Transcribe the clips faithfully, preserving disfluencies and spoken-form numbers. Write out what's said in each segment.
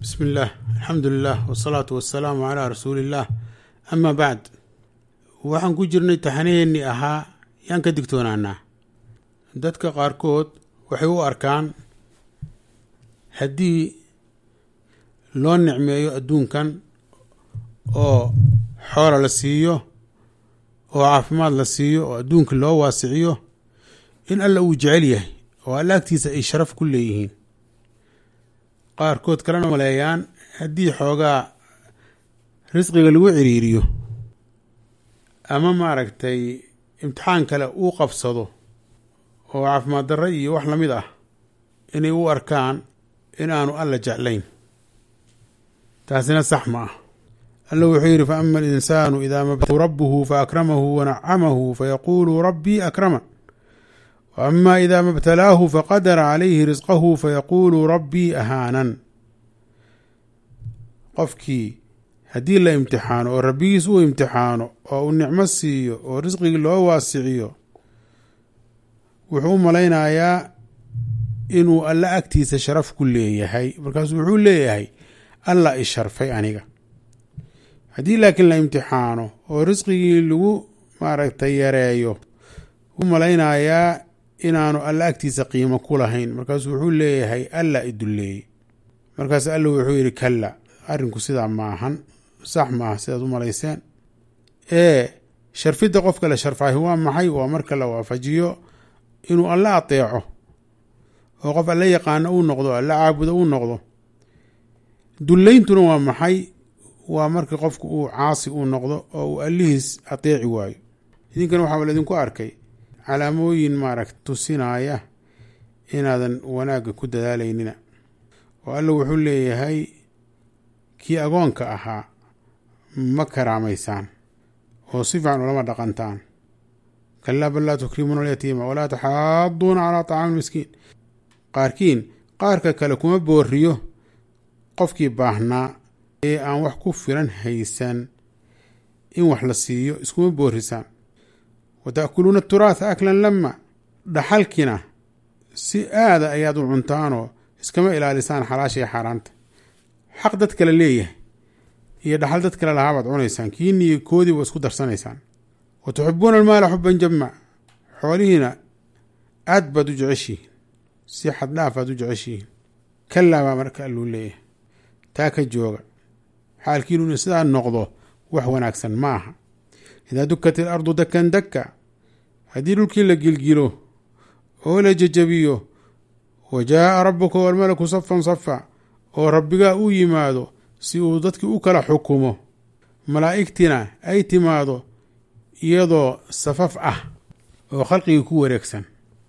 بسم الله الحمد لله والصلاة والسلام على رسول الله أما بعد waxaan ku jirnay taxaniinii ahaa yaan ka digtoonaanaa dadka qaarkood waxay u arkaan haddii loo nicmeeyo adduunkan oo xoola la siiyo oo caafimaad la siiyo oo adduunka loo waasiciyo in alla uu jecel yahay oo alla agtiisa ay sharaf ku leeyihiin qaarkood kalena maleeyaan haddii xoogaa risqiga lagu ciriiriyo ama maaragtay imtixaan kale uu qabsado oo caafimaad darro iyo wax lamid ah inay u arkaan in aanu alla jeclayn taasina sax ma ah alla wuxuu yidhi fa ama alinsaanu idaa mabtalahu rabbuhu fa akramahu wanacamahu fayaquulu rabbii akraman wa ama idaa mabtalaahu faqadara calayhi risqahu fayaquulu rabbii ahaanan qofkii haddii la imtixaano oo rabbigiis uu imtixaano oo uu nicmo siiyo oo risqigii loo waasiciyo wuxuu u malaynayaa inuu alla agtiisa sharaf ku leeyahay markaasuu wuxuu leeyahay alla i sharfay aniga haddii laakiin la imtixaano oo risqigii lagu maaragtay yareeyo u malaynayaa inaanu alla agtiisa qiimo ku lahayn markaasuu wuxuu leeyahay alla i dulleeyey markaas alla wuxuu yidhi kalla arrinku sidaa maahan sax maaha sidaad u malayseen ee sharfidda qofka la sharfaahi waa maxay waa marka la waafajiyo inuu alla ateeco oo qof alla yaqaano uu noqdo alla caabudo uu noqdo dullayntuna waa maxay waa marka qofku uu caasi uu noqdo oo uu allihiis ateeci waayo idinkana waxaa laydinku arkay calaamooyin maaragta tusinaya inaadan wanaagga ku dadaalaynina oo alla wuxuu leeyahay kii agoonka ahaa ma karaamaysaan oo si fiican ulama dhaqantaan kalaa bal laa tukrimuuna alyatiima walaa taxaaduuna calaa tacaami miskiin qaarkiin qaarka kale kuma booriyo qofkii baahnaa ee aan wax ku filan haysan in wax la siiyo iskuma boorisaan wa ta'kuluuna aturaatha aklan lama dhaxalkina si aada ayaad u cuntaanoo iskama ilaalisaan xalaasha iyo xaaraanta xaq dad kale leeyahay iyo dhaxal dad kale lahaa baad cunaysaan kiiniyo koodiiba isku darsanaysaan wa tuxibuuna almaala xuban jamma xoolihiina aad baad u jeceshihiin si xad dhaaf aad u jeceshihiin kalaa baa marka alluu leeyahay taa ka jooga xaalkiinu in sidaa noqdo wax wanaagsan ma aha idaa dukat il ardu dakan dakka haddii dhulkii la gilgilo oo la jajabiyo wa jaa'a rabbuka walmalaku safan safa oo rabbigaa u yimaado si uu dadkii u kala xukumo malaa'igtina ay timaado iyadoo safaf ah oo khalqigii ku wareegsan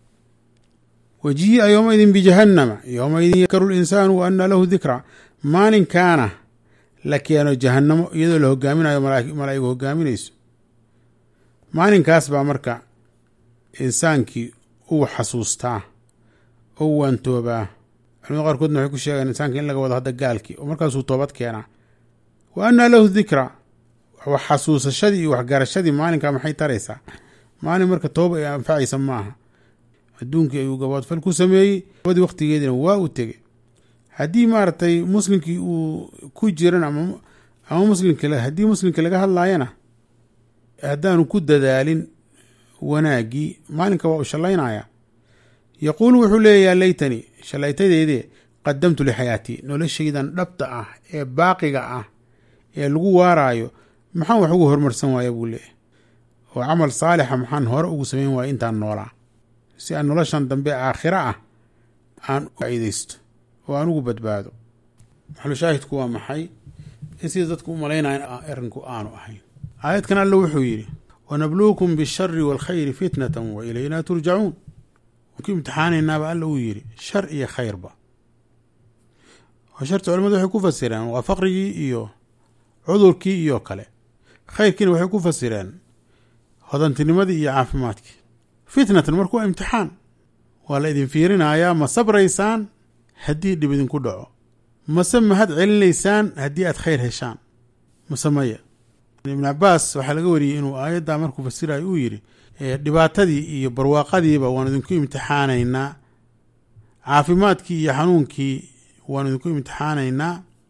wajii'a yowmaidin bijahannama yowmaidin yakaru linsaanu wa anna lahu dikra maalinkaana la keeno jahannamo iyadoo la hogaaminayo malaa'igu hogaaminayso maalinkaas baa marka insaankii uu xasuustaa oo u waantoobaa culimada qaarkoodna waxay ku sheegaan insaanka in laga wado hadda gaalkii oo markaasuu toobad keenaa wa annaa lahu dikra wax xasuusashadii iyo waxgarashadii maalinkaa maxay taraysaa maalin marka tooba ay anfacaysa maaha adduunkii ayuu gaboodfal ku sameeyey toobadii waqtigeediina waa u tegey haddii maaragtay muslimkii uu ku jiran ama ama muslimka haddii muslimka laga hadlaayana haddaanu ku dadaalin wanaaggii maalinka waa u shallaynaya yaquulu wuxuu leeyayaa laytani shallaytadeedee qadamtu lixayaatii noloshaydan dhabta ah ee baaqiga ah ee lagu waaraayo maxaan wax ugu horumarsan waaya buu leeyahy oo camal saalixa maxaan hore ugu samayn waaya intaan noolaa si aan noloshan dambe aakhiro ah aan u faa'iidaysto oo aan ugu badbaado maxalushaahidku waa maxay in sida dadku u malaynayan arrinku aanu ahayn aayadkan alla wuxuu yidhi wanabluukum bishari waalkhayri fitnatan wa ilaynaa turjacuun ku imtixaanaynaaba alla uu yidhi shar iyo khayrba oo sharta culamadu waxay ku fasireen waa faqrigii iyo cudurkii iyo kale khayrkiina waxay ku fasireen hodantinimadii iyo caafimaadkii fitnatan marka waa imtixaan waa la idin fiirinayaa ma sabraysaan haddii dhib idinku dhaco mase mahad celinaysaan haddii aad khayr heshaan mase maya ibn cabaas waxaa laga wariyey inuu aayaddaa markuu fasirayo uu yidhi dhibaatadii iyo barwaaqadiiba waan idinku imtixaanaynaa caafimaadkii iyo xanuunkii waan idinku imtixaanaynaa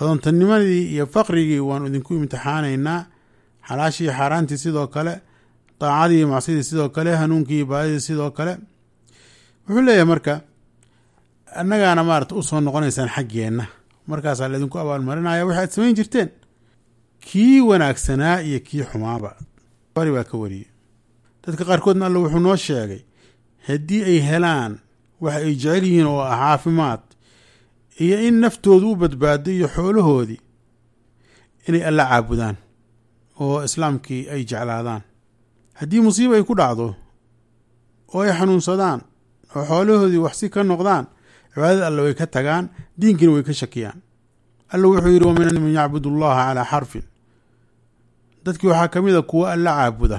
hodontanimadii iyo faqrigii waanu idinku imtixaanaynaa, xalaashii iyo xaaraantii sidoo kale, daacadii iyo macsidii sidoo kale, hanuunkii iyo baadidii sidoo kale. wuxuu leeyahay marka annagaana maarata u soo noqonaysaan xaggeenna, markaasaa laydinku abaalmarinaya waxaad samayn jirteen, kii wanaagsanaa iyo kii xumaaba. bari baa ka wariyey. dadka qaarkoodna alla wuxuu noo sheegay haddii ay helaan waxa ay jecel yihiin oo ah caafimaad iyo in naftoodu u badbaado iyo xoolahoodii, inay alla caabudaan oo islaamkii ay jeclaadaan. haddii musiiba ay ku dhacdo oo ay xanuunsadaan oo xoolahoodii waxsi ka noqdaan, cibaadada alla way ka tagaan, diinkiina way ka shakiyaan. alla wuxuu yidhi wamin man yacbud allaha calaa xarfin, dadkii waxaa ka mid a kuwa alla caabuda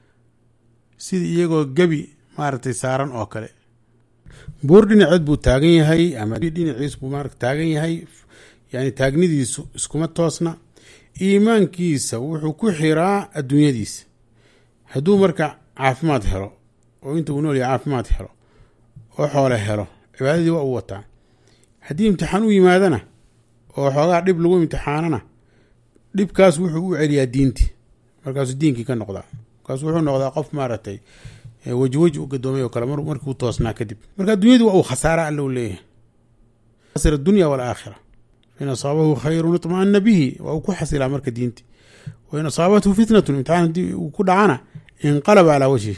sida iyagoo gebi maaragtay saaran oo kale. buur dhinaceed buu taagan yahay ama dhinaciis buu maarata taagan yahay, yani taagnidiisu iskuma toosna. iimaankiisa wuxuu ku xiraa adduunyadiisa. hadduu marka caafimaad helo oo inta uu nool yahay caafimaad helo oo xoole helo, cibaadadii waa u wataa. haddii imtixaan u yimaadana oo xoogaa dhib lagu imtixaanana, dhibkaas wuxuu u celiyaa diintii, markaasuu diinkii ka noqdaa. markaas wuxuu noqdaa qof maaragtay weji weji u gadoomay oo kale markuu toosnaa kadib. marka adduunyadu waa uu khasaara alla u leeyahay, khasira dunya walaakhira. in asaabahu khayrun itma'ana bihi, waa uu ku xasilaa marka diinti. wain asaabathu fitnatun, imtixaan haddii uu ku dhacana, inqalaba calaa wajhi,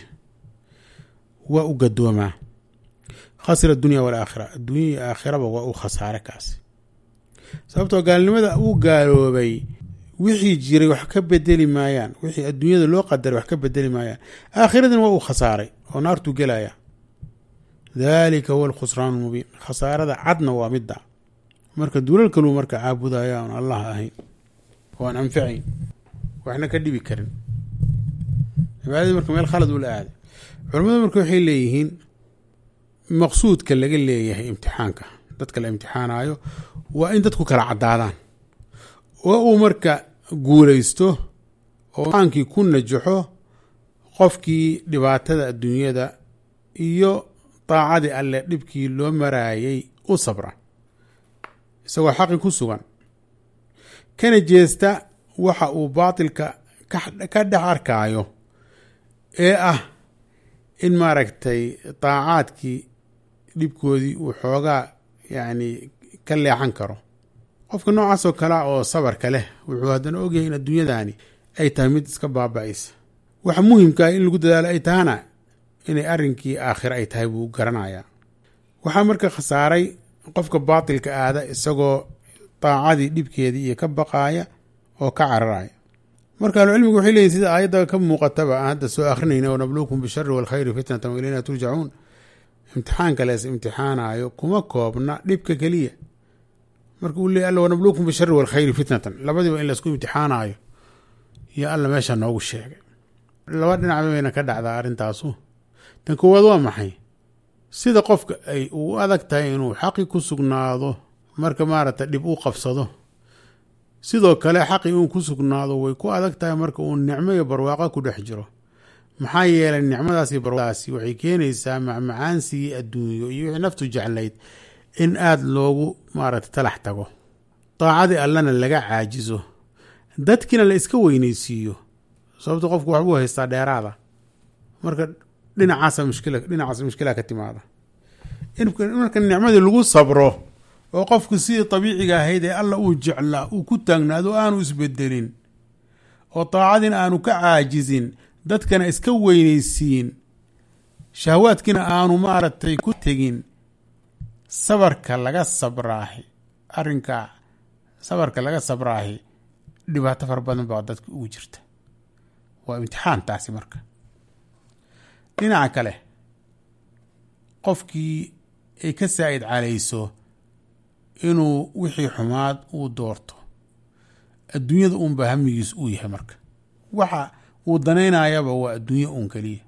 waa u gadoomaa. khasira dunya walaakhira, adduunya iyo aakhiraba waa uu khasaare kaasi. sababtoo gaalnimada uu gaaloobay wixii jiray wax ka bedeli maayaan, wixii adduunyada loo qadaray wax ka bedeli maayaan. aakhiradina waa uu khasaaray oo naartuu gelaya. dalika huwa alkhusraan almubiin, khasaarada cadna waa midda. marka duulal kaluu marka caabudaya oon allah ahayn, oo aan anfacayn, waxna ka dhibi karin. cibaadadii marka meel khalad ula aaday. culamadu marka waxay leeyihiin maqsuudka laga leeyahay imtixaanka, dadka la imtixaanayo waa in dadku kala caddaadaan oo uu marka guulaysto oo imtixaankii ku najaxo qofkii dhibaatada adduunyada iyo daacadii alle dhibkii loo maraayay u sabra, isagoo xaqi ku sugan, kana jeesta waxa uu baatilka ka dhex arkaayo ee ah in maaragtay daacaadkii dhibkoodii uu xoogaa yani ka leexan karo. qofka noocaasoo kalea oo sabarka leh wuxuu haddana ogyahay in adduunyadani ay tahay mid iska baaba'aysa. waxa muhimka ah in lagu dadaalo ay tahana inay arrinkii aakhira ay tahay buu garanayaa. waxaa marka khasaaray qofka baatilka aada isagoo daacadii dhibkeedii iyo ka baqaaya oo ka cararaya. marka ahlucilmigu waxay leeyihin sida aayadda ka muuqataba aan hadda soo akrinayna, wanabluukum bishari waalkhayri fitnatan wa ilayna turjacuun. imtixaanka lees imtixaanayo kuma koobna dhibka keliya. marka uu leey alla wanabluukum bishari waalkhayri fitnatan, labadiiba in laysku imtixaanayo iyo alla meesha noogu sheegay. laba dhinac bayna ka dhacdaa arrintaasu. tan koowaad waa maxay? sida qofka ay u adag tahay inuu xaqi ku sugnaado marka maaragta dhib u qabsado, sidoo kale xaqi uu ku sugnaado way ku adag tahay marka uu nicmo iyo barwaaqo ku dhex jiro. maxaa yeelay nicmadaas iyo barwaaqadaasi waxay keenaysaa macmacaansigii adduunyo iyo wixii naftu jeclayd in aada loogu maaragta talax tago, daacadii allana laga caajizo, dadkiina la iska weynaysiiyo. sababto qofku waxbuu haystaa dheeraada, marka dhinacaasa mushkila dhinacaas mushkilaa ka timaada. marka nicmadii lagu sabro oo qofku sidii dabiiciga ahayd ee alla uu jeclaa uu ku taagnaado aanu isbedelin, oo daacadina aanu ka caajizin, dadkana iska weynaysiin, shahwaadkiina aanu maaragtay ku tegin. sabarka laga sabraahi arrinka sabarka laga sabraahi dhibaato fara badan baa dadka ugu jirta. waa imtixaan taasi. marka dhinaca kale qofkii ay ka saa'id calayso inuu wixii xumaad uu doorto, adduunyada uunba hamigiis uu yahay. marka waxa uu danaynayaba waa adduunye uun keliya.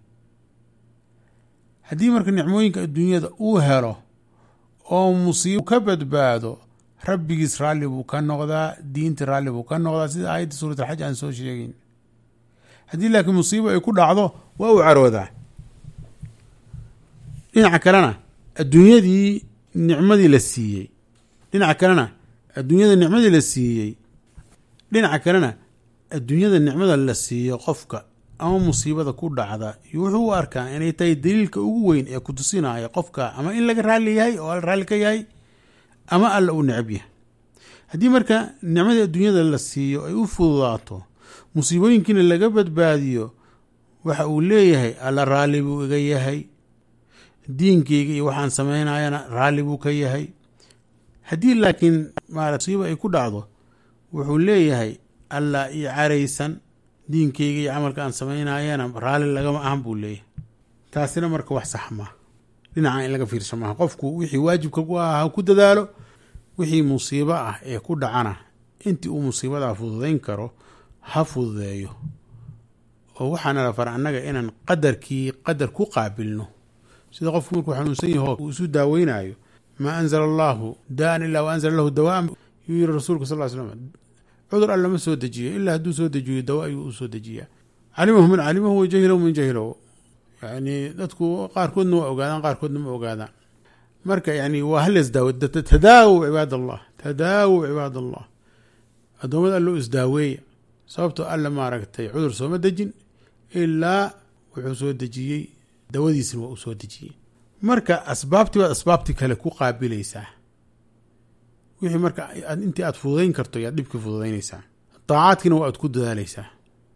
haddii marka nicmooyinka adduunyada uu helo oo musiibo ka badbaado, rabbigiis raalli buu ka noqdaa, diinta raalli buu ka noqdaa, sida aayadda suurat alxaj aan soo sheegayn. haddii laakiin musiibo ay ku dhacdo waa uu caroodaa. dhinaca kalena adduunyadii nicmadii la siiyey, dhinaca kalena adduunyada nicmadii la siiyey dhinaca kalena adduunyada nicmada la siiyo qofka ama musiibada ku dhacda wuxuu u arkaa inay tahay daliilka ugu weyn ee ku tusinaya qofka ama in laga raalli yahay oo alla raalli ka yahay ama alla uu necab yahay. haddii marka nicmadii adduunyada la siiyo ay u fududaato musiibooyinkiina laga badbaadiyo waxa uu leeyahay alla raalli buu iga yahay, diinkeyga iyo waxaan samaynayana raalli buu ka yahay. haddii laakiin maarata musiibo ay ku dhacdo wuxuu leeyahay alla ii caraysan, diinkeyga iyo camalka aan samaynayana raalli lagama ahan buu leeyahay. taasina marka wax sax maa, dhinaca in laga fiirso maaha. qofku wixii waajibka ku ah ha ku dadaalo, wixii musiibo ah ee ku dhacana intii uu musiibadaa fududayn karo ha fududeeyo. oo waxaana la fara annaga inaan qadarkii qadar ku qaabilno. sida qofku markuu xanuunsan yaho uu isu daaweynayo, maa anzala allaahu daan ilaa wa anzala lahu dawaan yuu yiri rasuulka sal slam. cudur alla ma soo dejiyo ilaa hadduu soo dejiyo dawa ayuu u soo dejiyaa. calimahu man calimahu wa jahilahu man jahilahu. yani dadku qaarkoodna waa ogaadaan, qaarkoodna ma ogaadaan. marka yani waa hales daawo. tadaawu cibaad allah, tadaawu cibaad allah. addoommada allo isdaaweeya, sababtoo alla maaragtay cudur sooma dejin ilaa wuxuu soo dejiyey dawadiisina waa u soo dejiyey. marka asbaabtii baad asbaabtii kale ku qaabilaysaa. wixii marka intii aad fududayn karto yaad dhibkii fududaynaysaa. daacaadkiina waa aad ku dadaalaysaa.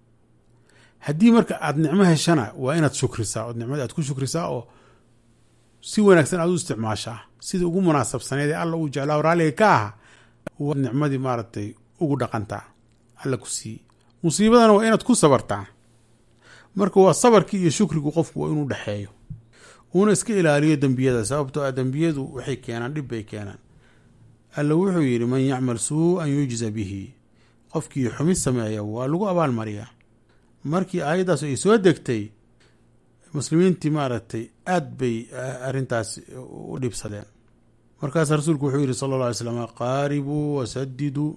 haddii marka aad nicmo heshana waa inaad shukrisaa ood nicmada aad ku shukrisaa oo si wanaagsan aad u isticmaashaa sida ugu munaasabsaneed ee alla uu jeclaa raalliga ka aha waa nicmadii maaragtay ugu dhaqantaa alla ku siiyey. musiibadana waa inaad ku sabartaa. marka waa sabarkii iyo shukrigu qofku waa inuu dhexeeyo, uuna iska ilaaliyo dembiyada, sababtoo ah dembiyadu waxay keenaan dhib bay keenaan. alla wuxuu yidhi man yacmal suu-an yujza bihi. qofkii xumid sameeya waa lagu abaalmariyaa. markii aayaddaas ay soo degtay muslimiintii maaragtay aad bay arrintaas u dhibsadeen. markaas rasuulku wuxuu yidhi sala alla alay slam qaaribuu wasadiduu.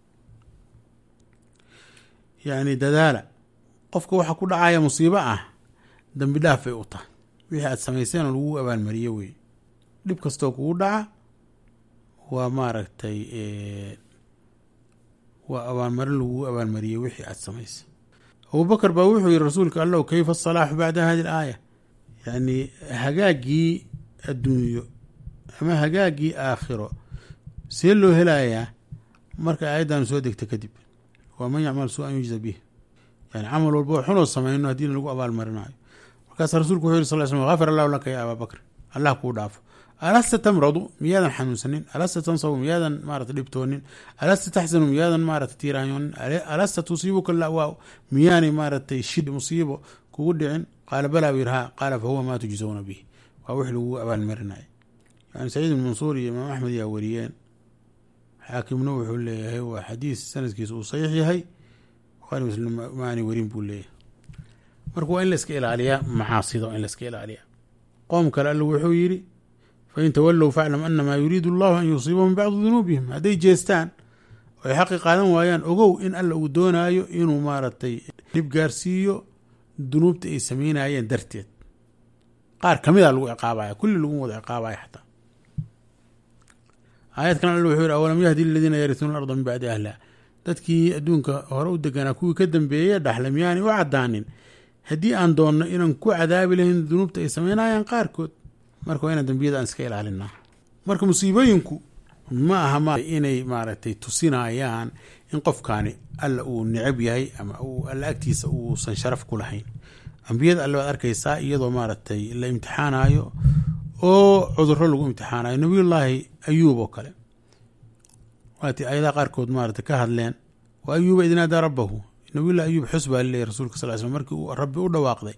yacni dadaala. qofka waxa ku dhacaya musiibo ah dambi dhaaf bay u tahay. wixii aad samayseen oo lagu abaalmariye wey. dhib kastoo kugu dhaca waa maaragtay waa abaalmarin lagu abaalmariyey wixii aad samaysay. abubakar baa wuxuu yihi rasuulka allahu kayfa asalaaxu bacda hadi alaaya. yani hagaagii adduunyo ama hagaagii aakhiro see loo helayaa marka aayaddan soo degta kadib. waa man yacmal suu-an yujza bih. yani camal walba oo xunoo samayno haddiina lagu abaalmarinayo. markaas rasuulku wuxuu yiri sal slam gafar allahu laka ya abaa bakr. allah kuu dhaafo. alasta tamradu miyaadan xanuunsanin? alasta tansabu miyaadan maarata dhibtoonin? alasta taxsanu miyaadan maarata tiiraanyoonin? alasta tusiibuka lawaa miyaanay maaratay shid musiibo kugu dhicin? qaala balaa buu yiri ha. qaala fa huwa maa tujzawna bih. waa wix lagu abaalmarinaya. yani saciid ibn mansuur iyo imaam axmed yaa wariyeen. xaakimna wuxuu leeyahay waa xadiis sanadkiisa uu saxiix yahay. bukhari muslim maanay warin buu leeyahay. marka waa in la iska ilaaliyaa macaasida, waa in la iska ilaaliyaa. qoom kale alla wuxuu yidhi fain tawallow faclam anamaa yuriidu allahu an yusiibahum bacdu dunuubihim. hadday jeestaan oo ay xaqi qaadan waayaan ogow in alla uu doonaayo inuu maaragtay dhib gaarsiiyo dunuubta ay samaynayeen darteed. qaar kamida lagu ciqaabaya, kulli lagu wada ciqaabaya. xataa aayadkan alla wuxuu yihi awalam yahdi liladiina yarisuuna alarda min bacdi ahliha. dadkii adduunka hore u deganaa kuwii ka dambeeyey dhaxla miyaanay u cadaanin haddii aan doonno inaan ku cadaabi lahayn dunuubta ay samaynayaan qaarkood. marka waa inaan dembiyada aan iska ilaalinaa. marka musiibooyinku ma aha ma inay maaragtay tusinayaan in qofkaani alla uu necab yahay ama uu alla agtiisa uusan sharaf ku lahayn. ambiyada alle waad arkaysaa iyadoo maaragtay la imtixaanayo oo cudurro lagu imtixaanayo. nabiyullaahi ayuub oo kale waatii ayadaha qaarkood maaragtay ka hadleen. wa ayuuba id naadaa rabbahu. nabiyullahi ayuub xus baa laleeyahy rasuulka sal slam markii uu rabbi u dhawaaqday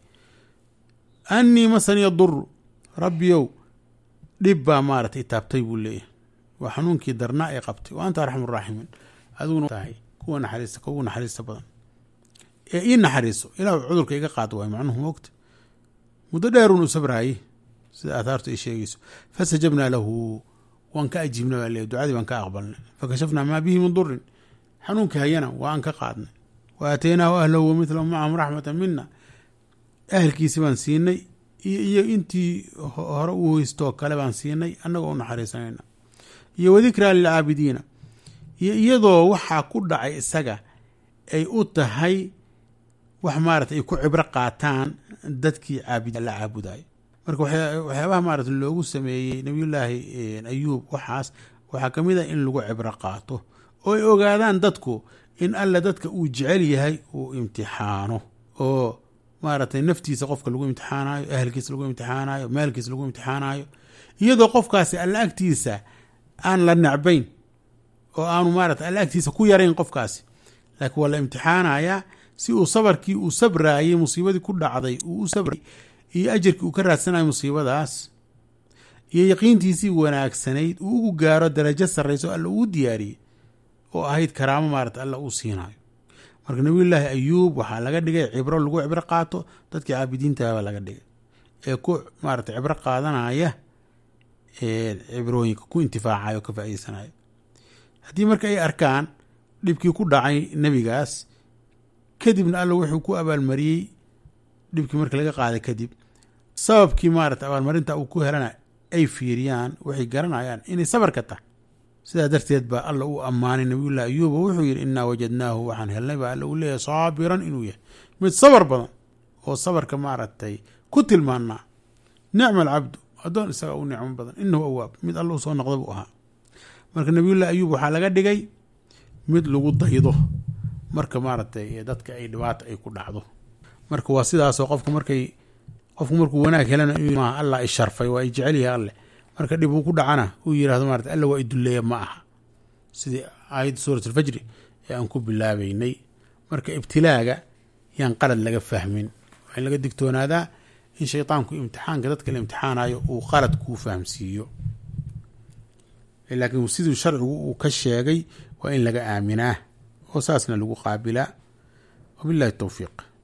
annii masaniya duru. rabbiyow dhib baa maaragtay itaabtay buu leeyahay. waa xanuunkii darnaa ee qabtay. wa anta arxamu raaximiin. adiguna tahay kuwa naxariista kugu naxariista badan ee ii naxariiso. ilah cudurka iga qaad waay macnuhu moogta. muddo dheerun u sabraayey sida aathaartu ay sheegayso. fastajabnaa lahu waan ka ajiibna baa leeyahy. ducadii baan ka aqbalnay. fakashafnaa maa bihi min durin. xanuunkii hayana waan ka qaadnay. wa aataynaahu ahlahu wa midlahu macahum raxmata mina. ahelkiisi baan siinay iyo intii hore u hoystoo kale baan siinay annagoo u naxariisanayna. iyo wadikraa lilcaabidiina. iyo iyadoo waxaa ku dhacay isaga ay u tahay wax maarata ay ku cibro qaataan dadkii caabud la caabudayo. marka waxyaabaha maarata loogu sameeyey nabiyullaahi ayuub waxaas waxaa ka mid ah in lagu cibro qaato oo ay ogaadaan dadku in alla dadka uu jecel yahay uu imtixaano oo maaragtay naftiisa qofka lagu imtixaanayo, ahalkiisa lagu imtixaanayo, maalkiisa lagu imtixaanayo, iyadoo qofkaasi alla agtiisa aan la necbayn oo aanu maarata alla agtiisa ku yarayn qofkaasi, laakiin waa la imtixaanayaa si uu sabarkii uu sabraayey musiibadii ku dhacday uu u sabray iyo ajarkii uu ka raadsanayo musiibadaas iyo yaqiintiisii wanaagsanayd uu ugu gaaro darajo sarrayso alla uu diyaariyey oo ahayd karaamo maarata alla uu siinayo. marka nabiyullaahi ayuub waxaa laga dhigay cibro lagu cibro qaato, dadkii caabidiintaaba laga dhigay ee ku maarata cibro qaadanaya cibrooyinka ku intifaacayo ka faa'iideysanayo. haddii marka ay arkaan dhibkii ku dhacay nebigaas kadibna alla wuxuu ku abaalmariyey dhibkii marka laga qaaday kadib sababkii maarata abaalmarinta uu ku helana ay fiiriyaan waxay garanayaan inay sabar ka tahay. sidaa darteed baa alla uu ammaanay nabiyullahi ayuuba wuxuu yidhi innaa wajadnaahu waxaan helnay baa alla uu leeyahay saabiran inuu yahay mid sabar badan oo sabarka maaragtay ku tilmaannaa. nicma alcabdu addoon isaga u nicmo badan inahu awaab mid alla u soo noqda buu ahaa. marka nabiyullahi ayuub waxaa laga dhigay mid lagu daydo marka maaragtay dadka ay dhibaata ay ku dhacdo. marka waa sidaasoo qofku markay qofku markuu wanaag helana ma allah i sharfay waa i jecel yahay alle, marka dhib uu ku dhacana uu yidhahdo maarata alla waa i dulleeya ma aha, sidii aayadda suurat alfajri ee aan ku bilaabaynay. marka ibtilaaga yaan qalad laga fahmin, waa in laga digtoonaadaa in shaytaanku imtixaanka dadka la imtixaanayo uu qalad kuu fahamsiiyo, laakiin siduu sharcigu uu ka sheegay waa in laga aaminaa oo saasna lagu qaabilaa. wabillahi towfiiq.